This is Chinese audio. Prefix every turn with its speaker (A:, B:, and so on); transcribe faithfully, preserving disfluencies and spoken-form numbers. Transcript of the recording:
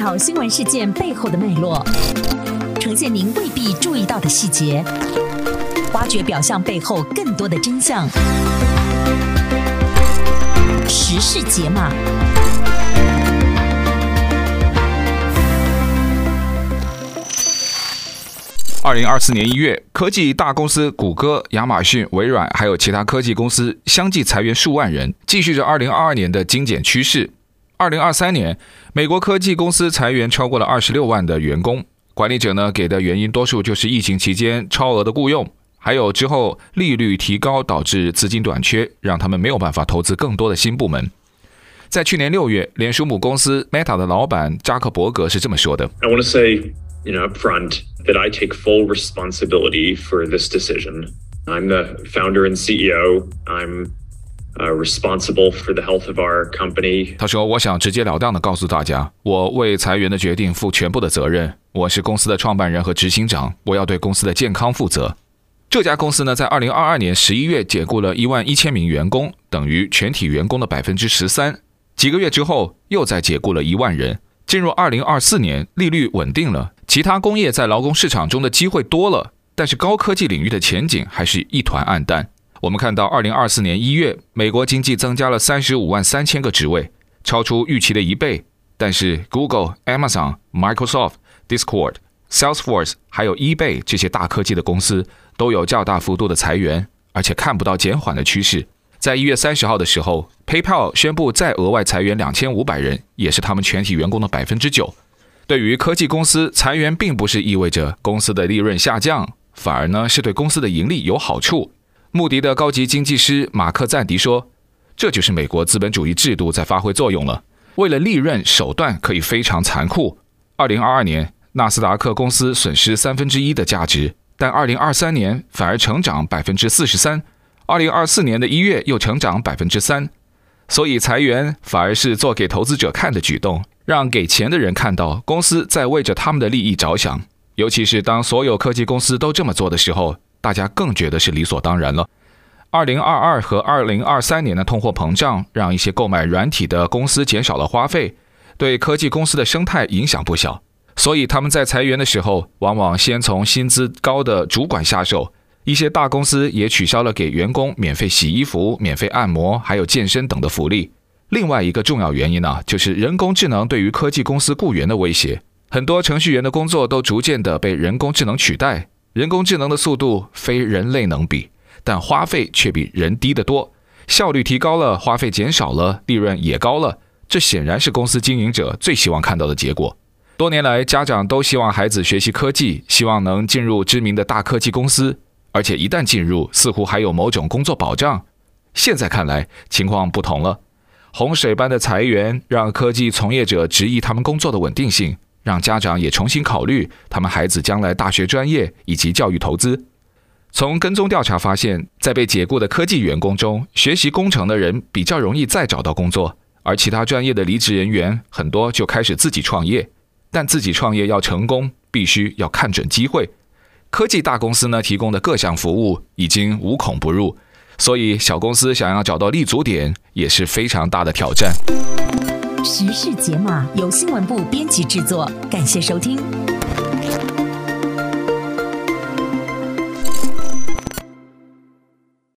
A: 讨新闻事件背后的脉络，呈现您未必注意到的细节，挖掘表象背后更多的真相。时事解码。
B: 二零二四年一月，科技大公司谷歌、亚马逊、微软还有其他科技公司相继裁员数万人，继续着二零二二年的精简趋势。二零二三年，美国科技公司裁员超过了二十六万的员工，管理者呢给的原因多数就是疫情期间超额的雇用，还有之后利率提高导致资金短缺，让他们没有办法投资更多的新部门。在去年六月，脸书母公司 Meta 的老板扎克伯格是这么说的
C: I want to say, you know, up front that I take full responsibility for this decision. I'm the founder and C E O. I'm uh, responsible for the health of our company.
B: 他说，我想直截了当地告诉大家，我为裁员的决定负全部的责任。我是公司的创办人和执行长，我要对公司的健康负责。这家公司呢，在二零二二年十一月解雇了一万一千名员工，等于全体员工的 百分之十三。几个月之后，又再解雇了一万人。进入二零二四年，利率稳定了，其他工业在劳工市场中的机会多了，但是高科技领域的前景还是一团暗淡。我们看到二零二四年一月，美国经济增加了三十五万三千个职位，超出预期的一倍，但是 Google、Amazon、Microsoft、Discord、Salesforce 还有 eBay 这些大科技的公司都有较大幅度的裁员，而且看不到减缓的趋势。在一月三十号的时候 PayPal 宣布再额外裁员两千五百人，也是他们全体员工的 百分之九。 对于科技公司，裁员并不是意味着公司的利润下降，反而呢是对公司的盈利有好处。穆迪的高级经济师马克赞迪说，这就是美国资本主义制度在发挥作用了，为了利润手段可以非常残酷。二零二二年纳斯达克公司损失三分之一的价值，但二零二三年反而成长 百分之四十三，二零二四年的一月又成长 百分之三， 所以裁员反而是做给投资者看的举动，让给钱的人看到公司在为着他们的利益着想。尤其是当所有科技公司都这么做的时候，大家更觉得是理所当然了。二零二二和二零二三年的通货膨胀让一些购买软体的公司减少了花费，对科技公司的生态影响不小，所以他们在裁员的时候往往先从薪资高的主管下手。一些大公司也取消了给员工免费洗衣服、免费按摩还有健身等的福利。另外一个重要原因呢，就是人工智能对于科技公司雇员的威胁。很多程序员的工作都逐渐的被人工智能取代，人工智能的速度非人类能比，但花费却比人低得多。效率提高了，花费减少了，利润也高了，这显然是公司经营者最希望看到的结果。多年来，家长都希望孩子学习科技，希望能进入知名的大科技公司，而且一旦进入，似乎还有某种工作保障。现在看来，情况不同了。洪水般的裁员让科技从业者质疑他们工作的稳定性，让家长也重新考虑他们孩子将来大学专业以及教育投资。从跟踪调查发现，在被解雇的科技员工中，学习工程的人比较容易再找到工作，而其他专业的离职人员很多就开始自己创业。但自己创业要成功，必须要看准机会。科技大公司呢提供的各项服务已经无孔不入，所以小公司想要找到立足点也是非常大的挑战。
A: 时事解码由新闻部编辑制作，感谢收听。